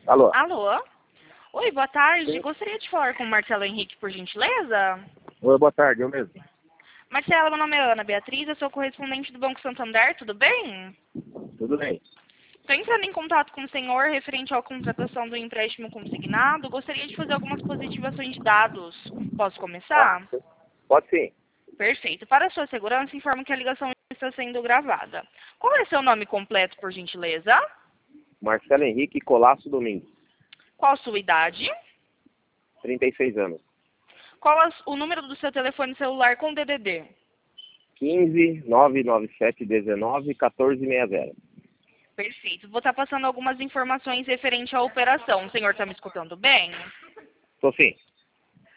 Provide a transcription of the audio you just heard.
Alô? Alô? Oi, boa tarde. Sim. Gostaria de falar com o Marcelo Henrique, por gentileza? Oi, boa tarde, eu mesmo. Marcelo, meu nome é Ana Beatriz, eu sou correspondente do Banco Santander, tudo bem? Tudo bem? Estou entrando em contato com o senhor referente à contratação do empréstimo consignado. Gostaria de fazer algumas positivações de dados. Posso Ah, começar? sim. Pode sim. Perfeito. Para a sua segurança, informo que a ligação está sendo gravada. Qual é seu nome completo, por gentileza? Marcelo Henrique Colasso Domingos, Qual a sua idade? 36 anos. Qual o número do seu telefone celular com DDD? 15 997 19 1460. Perfeito. Vou estar passando algumas informações referente à operação. O senhor está me escutando bem? Tô sim.